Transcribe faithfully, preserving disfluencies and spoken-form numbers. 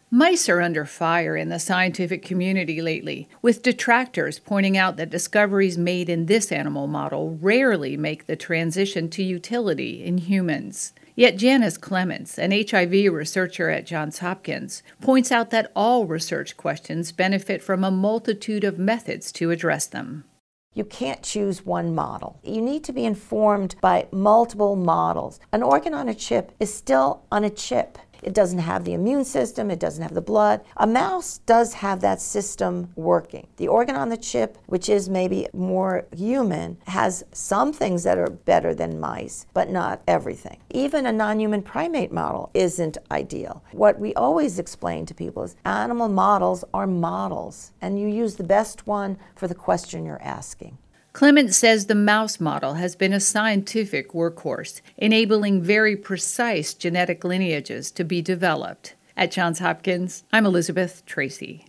Mice are under fire in the scientific community lately, with detractors pointing out that discoveries made in this animal model rarely make the transition to utility in humans. Yet Janice Clements, an H I V researcher at Johns Hopkins, points out that all research questions benefit from a multitude of methods to address them. You can't choose one model. You need to be informed by multiple models. An organ on a chip is still on a chip. It doesn't have the immune system, it doesn't have the blood. A mouse does have that system working. The organ on the chip, which is maybe more human, has some things that are better than mice, but not everything. Even a non-human primate model isn't ideal. What we always explain to people is animal models are models, and you use the best one for the question you're asking. Clements says the mouse model has been a scientific workhorse, enabling very precise genetic lineages to be developed. At Johns Hopkins, I'm Elizabeth Tracy.